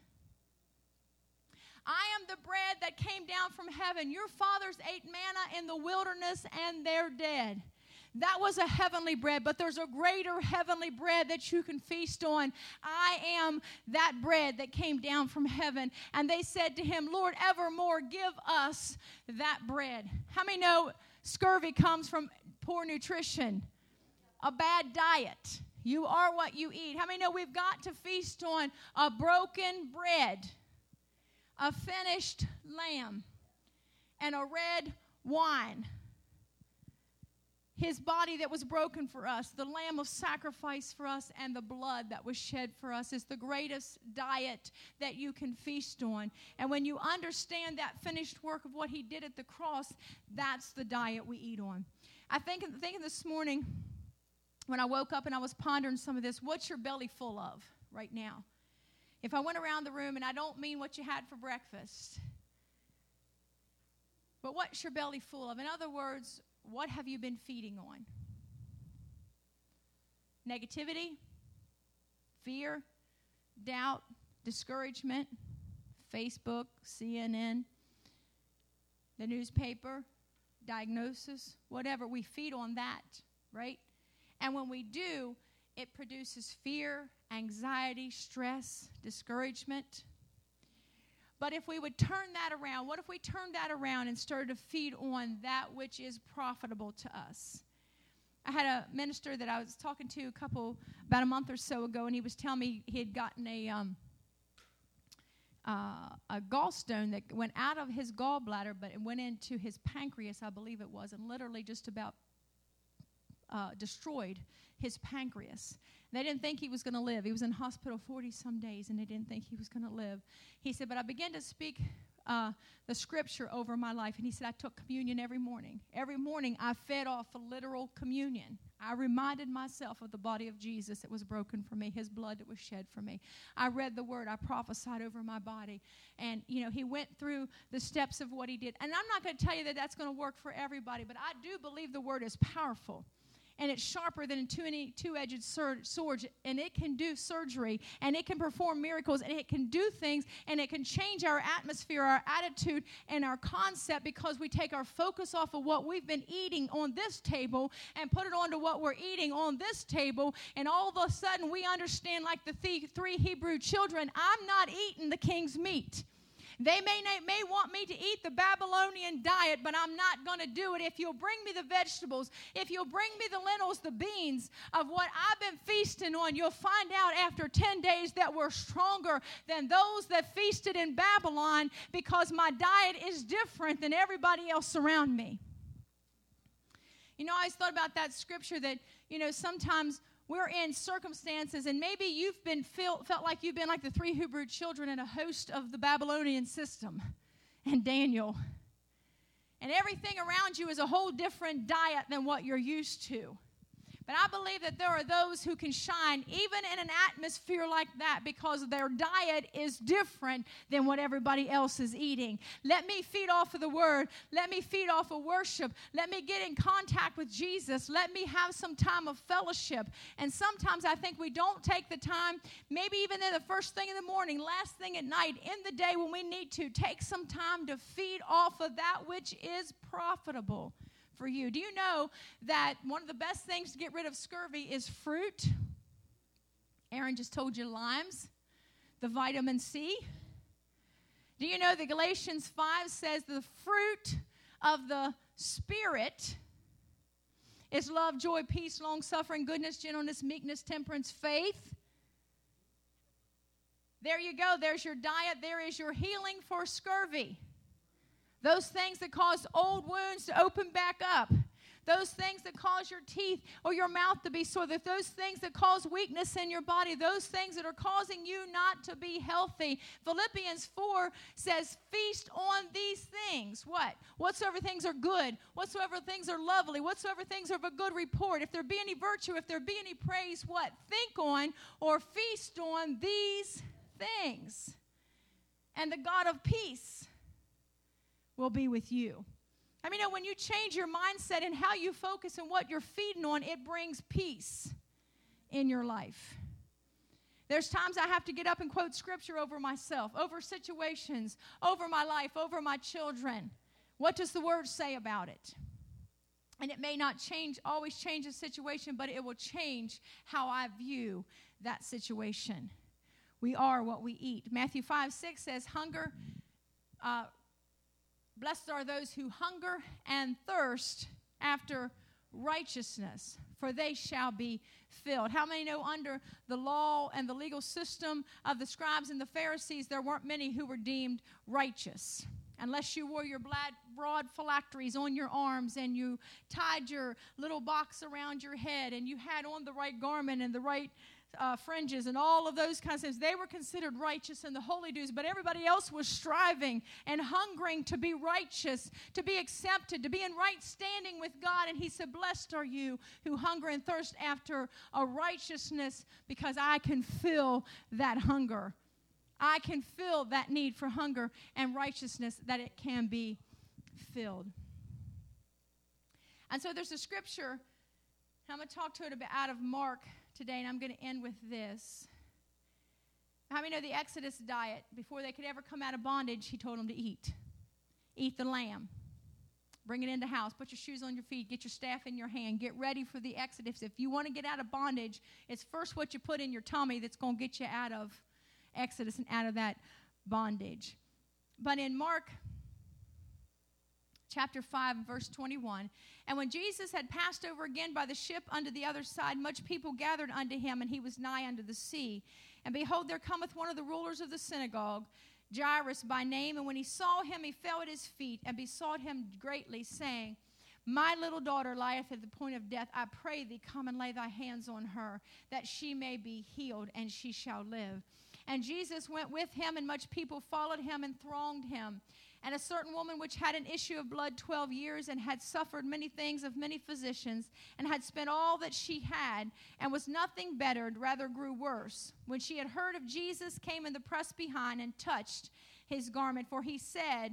I am the bread that came down from heaven. Your fathers ate manna in the wilderness, and they're dead. That was a heavenly bread, but there's a greater heavenly bread that you can feast on. I am that bread that came down from heaven. And they said to Him, Lord, evermore give us that bread. How many know scurvy comes from poor nutrition, a bad diet? You are what you eat. How many know we've got to feast on a broken bread, a finished lamb, and a red wine? His body that was broken for us, the lamb of sacrifice for us, and the blood that was shed for us is the greatest diet that you can feast on. And when you understand that finished work of what He did at the cross, that's the diet we eat on. I think thinking this morning, when I woke up and I was pondering some of this, what's your belly full of right now? If I went around the room, and I don't mean what you had for breakfast, but what's your belly full of? In other words, what have you been feeding on? Negativity, fear, doubt, discouragement, Facebook, CNN, the newspaper, diagnosis, whatever. We feed on that, right? And when we do, it produces fear, anxiety, stress, discouragement. But if we would turn that around, what if we turned that around and started to feed on that which is profitable to us? I had a minister that I was talking to about a month or so ago, and he was telling me he had gotten a gallstone that went out of his gallbladder, but it went into his pancreas, I believe it was, and literally just about destroyed his pancreas. They didn't think he was going to live. He was in hospital 40-some days, and they didn't think he was going to live. He said, but I began to speak the scripture over my life, and he said, I took communion every morning. Every morning, I fed off a literal communion. I reminded myself of the body of Jesus that was broken for me, His blood that was shed for me. I read the Word. I prophesied over my body. And, he went through the steps of what he did. And I'm not going to tell you that that's going to work for everybody, but I do believe the Word is powerful. And it's sharper than a two-edged sword, and it can do surgery, and it can perform miracles, and it can do things, and it can change our atmosphere, our attitude, and our concept, because we take our focus off of what we've been eating on this table and put it onto what we're eating on this table, and all of a sudden we understand, like the three Hebrew children, I'm not eating the king's meat. They may want me to eat the Babylonian diet, but I'm not going to do it. If you'll bring me the vegetables, if you'll bring me the lentils, the beans of what I've been feasting on, you'll find out after 10 days that we're stronger than those that feasted in Babylon, because my diet is different than everybody else around me. I always thought about that scripture that, sometimes we're in circumstances, and maybe you've felt like you've been like the three Hebrew children in a host of the Babylonian system and Daniel. And everything around you is a whole different diet than what you're used to. But I believe that there are those who can shine even in an atmosphere like that, because their diet is different than what everybody else is eating. Let me feed off of the Word. Let me feed off of worship. Let me get in contact with Jesus. Let me have some time of fellowship. And sometimes I think we don't take the time, maybe even in the first thing in the morning, last thing at night, in the day when we need to, take some time to feed off of that which is profitable for you. Do you know that one of the best things to get rid of scurvy is fruit? Aaron just told you limes, the vitamin C. Do you know that Galatians 5 says the fruit of the Spirit is love, joy, peace, long-suffering, goodness, gentleness, meekness, temperance, faith? There you go. There's your diet. There is your healing for scurvy. Those things that cause old wounds to open back up. those things that cause your teeth or your mouth to be sore, those things that cause weakness in your body, those things that are causing you not to be healthy. Philippians 4 says, feast on these things. What? Whatsoever things are good, whatsoever things are lovely, whatsoever things are of a good report, if there be any virtue, if there be any praise, what? Think on or feast on these things. And the God of peace will be with you. I mean, when you change your mindset and how you focus and what you're feeding on, it brings peace in your life. There's times I have to get up and quote scripture over myself, over situations, over my life, over my children. What does the word say about it? And it may not always change the situation, but it will change how I view that situation. We are what we eat. Matthew 5:6 says, blessed are those who hunger and thirst after righteousness, for they shall be filled. How many know under the law and the legal system of the scribes and the Pharisees, there weren't many who were deemed righteous? Unless you wore your broad phylacteries on your arms and you tied your little box around your head and you had on the right garment and the right fringes and all of those kinds of things. They were considered righteous in the holy dues, but everybody else was striving and hungering to be righteous, to be accepted, to be in right standing with God. And he said, blessed are you who hunger and thirst after a righteousness, because I can fill that hunger. I can fill that need for hunger and righteousness, that it can be filled. And so there's a scripture, I'm going to talk to it about out of Mark today, and I'm going to end with this. How many know the Exodus diet? Before they could ever come out of bondage, he told them to eat. Eat the lamb. Bring it into the house. Put your shoes on your feet. Get your staff in your hand. Get ready for the Exodus. If you want to get out of bondage, it's first what you put in your tummy that's going to get you out of Exodus and out of that bondage. But in Mark chapter 5, verse 21, and when Jesus had passed over again by the ship unto the other side, much people gathered unto him, and he was nigh unto the sea. And behold, there cometh one of the rulers of the synagogue, Jairus by name, and when he saw him, he fell at his feet and besought him greatly, saying, my little daughter lieth at the point of death. I pray thee, come and lay thy hands on her, that she may be healed, and she shall live. And Jesus went with him, and much people followed him and thronged him. And a certain woman which had an issue of blood 12 years, and had suffered many things of many physicians, and had spent all that she had, and was nothing bettered, rather grew worse, when she had heard of Jesus, came in the press behind, and touched his garment. For she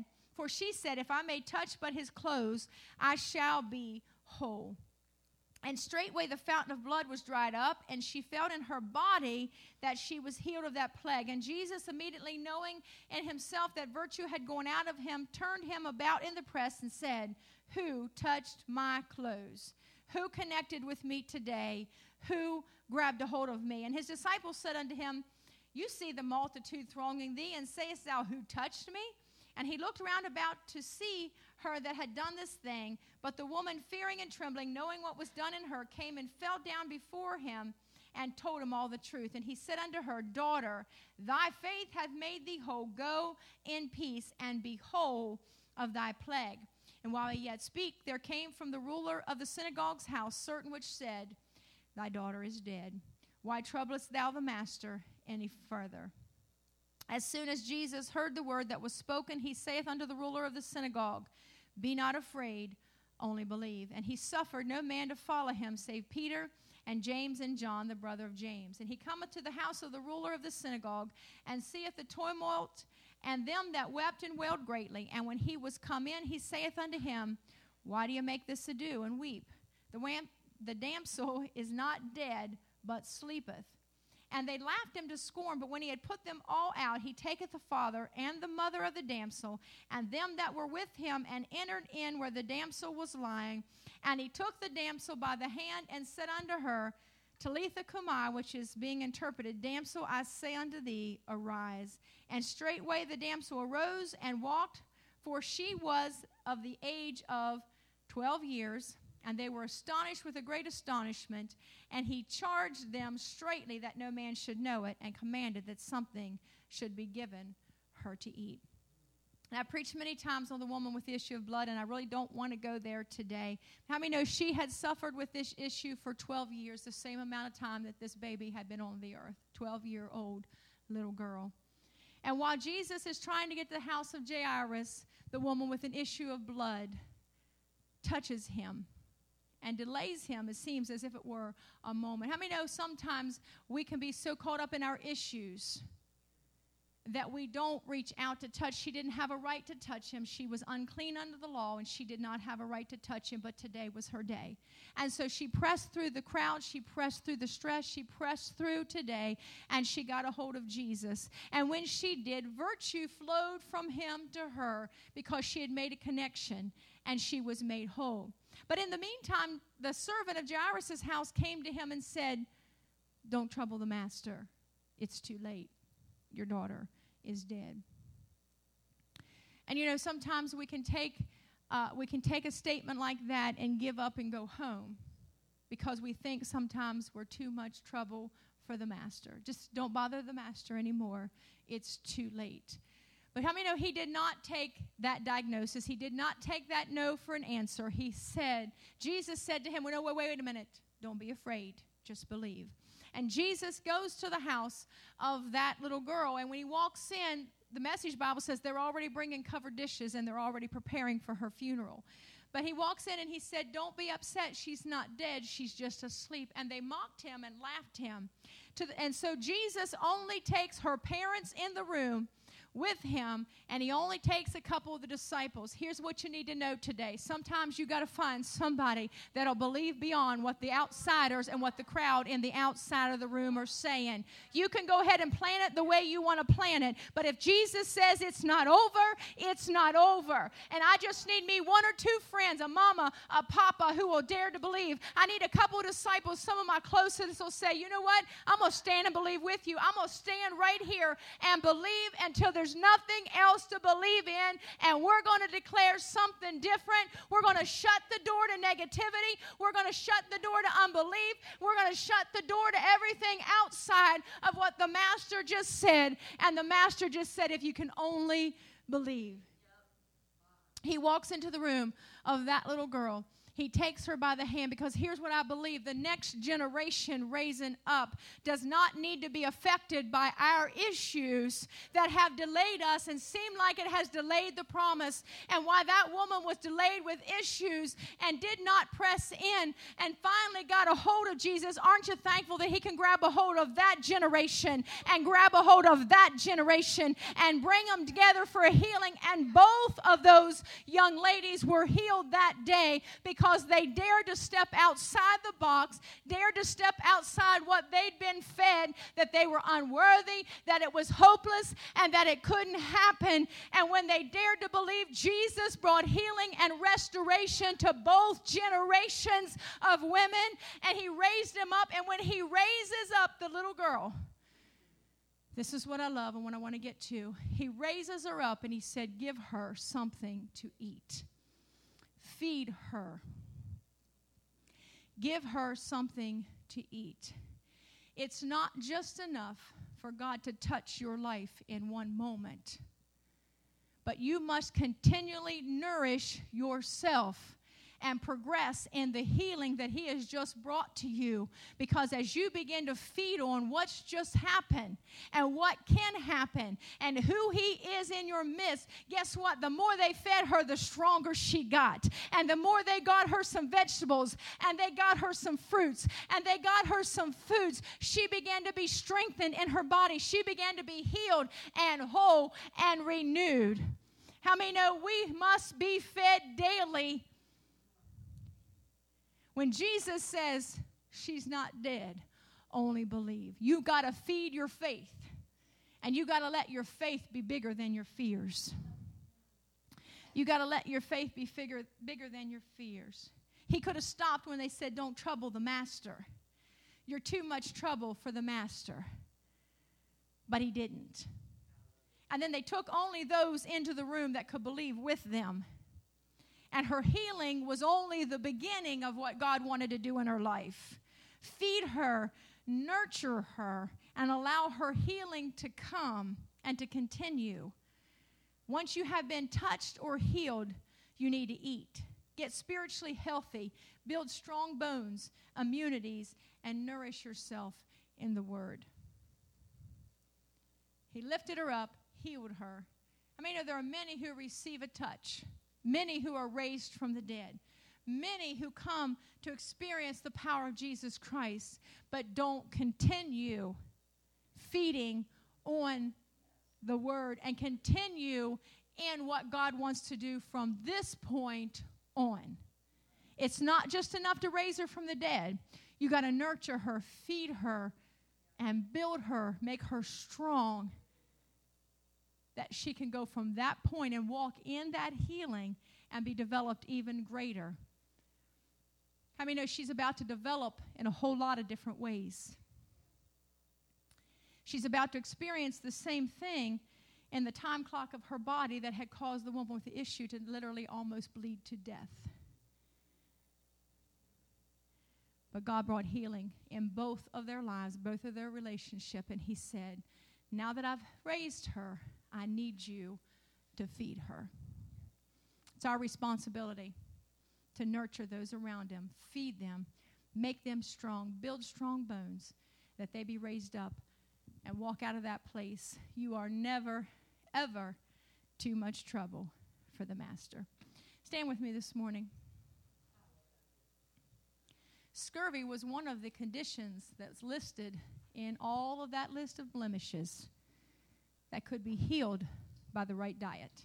said, if I may touch but his clothes, I shall be whole. And straightway the fountain of blood was dried up, and she felt in her body that she was healed of that plague. And Jesus, immediately knowing in himself that virtue had gone out of him, turned him about in the press and said, who touched my clothes? Who connected with me today? Who grabbed a hold of me? And his disciples said unto him, you see the multitude thronging thee, and sayest thou, who touched me? And he looked round about to see her that had done this thing. But the woman, fearing and trembling, knowing what was done in her, came and fell down before him and told him all the truth. And he said unto her, daughter, thy faith hath made thee whole. Go in peace, and be whole of thy plague. And while he yet spake, there came from the ruler of the synagogue's house certain which said, thy daughter is dead. Why troublest thou the master any further? As soon as Jesus heard the word that was spoken, he saith unto the ruler of the synagogue, be not afraid, only believe. And he suffered no man to follow him, save Peter and James and John, the brother of James. And he cometh to the house of the ruler of the synagogue, and seeth the tumult, and them that wept and wailed greatly. And when he was come in, he saith unto him, why do you make this ado and weep? The damsel is not dead, but sleepeth. And they laughed him to scorn. But when he had put them all out, he taketh the father and the mother of the damsel, and them that were with him, and entered in where the damsel was lying. And he took the damsel by the hand, and said unto her, Talitha cumi, which is being interpreted, damsel, I say unto thee, arise. And straightway the damsel arose and walked, for she was of the age of 12 years. And they were astonished with a great astonishment. And he charged them straitly that no man should know it, and commanded that something should be given her to eat. And I preached many times on the woman with the issue of blood, and I really don't want to go there today. How many know she had suffered with this issue for 12 years, the same amount of time that this baby had been on the earth, 12-year-old little girl. And while Jesus is trying to get to the house of Jairus, the woman with an issue of blood touches him and delays him, it seems as if it were a moment. How many know sometimes we can be so caught up in our issues that we don't reach out to touch? She didn't have a right to touch him. She was unclean under the law, and she did not have a right to touch him, but today was her day. And so she pressed through the crowd, she pressed through the stress, she pressed through today, and she got a hold of Jesus. And when she did, virtue flowed from him to her because she had made a connection, and she was made whole. But in the meantime, the servant of Jairus' house came to him and said, "Don't trouble the master. It's too late. Your daughter is dead." And you know, sometimes we can take a statement like that and give up and go home because we think sometimes we're too much trouble for the master. Just don't bother the master anymore. It's too late. But how many know he did not take that diagnosis? He did not take that no for an answer. Jesus said to him, well, no, wait a minute. Don't be afraid. Just believe. And Jesus goes to the house of that little girl, and when he walks in, the Message Bible says they're already bringing covered dishes and they're already preparing for her funeral. But he walks in and he said, "Don't be upset. She's not dead. She's just asleep." And they mocked him and laughed him. And so Jesus only takes her parents in the room with him, and he only takes a couple of the disciples. Here's what you need to know today. Sometimes you got to find somebody that'll believe beyond what the outsiders and what the crowd in the outside of the room are saying. You can go ahead and plan it the way you want to plan it, but if Jesus says it's not over, it's not over. And I just need me one or two friends, a mama, a papa, who will dare to believe. I need a couple of disciples, some of my closest will say, you know what, I'm going to stand and believe with you. I'm going to stand right here and believe until there's nothing else to believe in, and we're going to declare something different. We're going to shut the door to negativity. We're going to shut the door to unbelief. We're going to shut the door to everything outside of what the Master just said. And the Master just said, if you can only believe. He walks into the room of that little girl. He takes her by the hand, because here's what I believe. The next generation raising up does not need to be affected by our issues that have delayed us and seem like it has delayed the promise. And why that woman was delayed with issues and did not press in and finally got a hold of Jesus. Aren't you thankful that he can grab a hold of that generation and grab a hold of that generation and bring them together for a healing? And both of those young ladies were healed that day because they dared to step outside the box, dared to step outside what they'd been fed, that they were unworthy, that it was hopeless, and that it couldn't happen. And when they dared to believe, Jesus brought healing and restoration to both generations of women, and he raised them up. And when he raises up the little girl, this is what I love and what I want to get to. He raises her up and he said, give her something to eat. Feed her. Give her something to eat. It's not just enough for God to touch your life in one moment, but you must continually nourish yourself and progress in the healing that he has just brought to you. Because as you begin to feed on what's just happened and what can happen and who he is in your midst, guess what? The more they fed her, the stronger she got. And the more they got her some vegetables and they got her some fruits and they got her some foods, she began to be strengthened in her body. She began to be healed and whole and renewed. How many know we must be fed daily? When Jesus says she's not dead, only believe. You got to feed your faith. And you got to let your faith be bigger than your fears. You got to let your faith be bigger than your fears. He could have stopped when they said, don't trouble the master. You're too much trouble for the master. But he didn't. And then they took only those into the room that could believe with them. And her healing was only the beginning of what God wanted to do in her life. Feed her, nurture her, and allow her healing to come and to continue. Once you have been touched or healed, you need to eat. Get spiritually healthy, build strong bones, immunities, and nourish yourself in the Word. He lifted her up, healed her. I mean, there are many who receive a touch, many who are raised from the dead, many who come to experience the power of Jesus Christ, but don't continue feeding on the Word and continue in what God wants to do from this point on. It's not just enough to raise her from the dead. You got to nurture her, feed her, and build her, make her strong, that she can go from that point and walk in that healing and be developed even greater. How many know she's about to develop in a whole lot of different ways? She's about to experience the same thing in the time clock of her body that had caused the woman with the issue to literally almost bleed to death. But God brought healing in both of their lives, both of their relationship, and he said, now that I've raised her, I need you to feed her. It's our responsibility to nurture those around them, feed them, make them strong, build strong bones, that they be raised up and walk out of that place. You are never, ever too much trouble for the Master. Stand with me this morning. Scurvy was one of the conditions that's listed in all of that list of blemishes that could be healed by the right diet.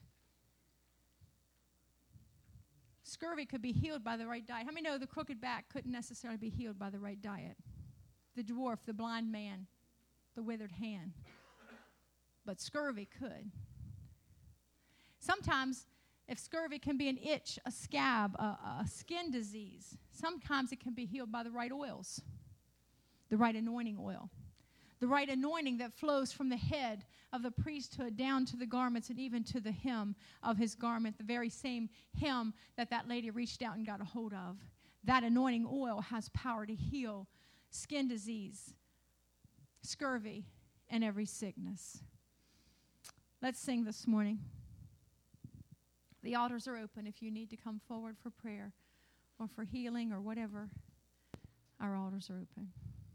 Scurvy could be healed by the right diet. How many know the crooked back couldn't necessarily be healed by the right diet? The dwarf, the blind man, the withered hand. But scurvy could. Sometimes, if scurvy can be an itch, a scab, a skin disease, sometimes it can be healed by the right oils, the right anointing oil, the right anointing that flows from the head of the priesthood down to the garments and even to the hem of his garment, the very same hem that that lady reached out and got a hold of. That anointing oil has power to heal skin disease, scurvy, and every sickness. Let's sing this morning. The altars are open if you need to come forward for prayer or for healing or whatever. Our altars are open.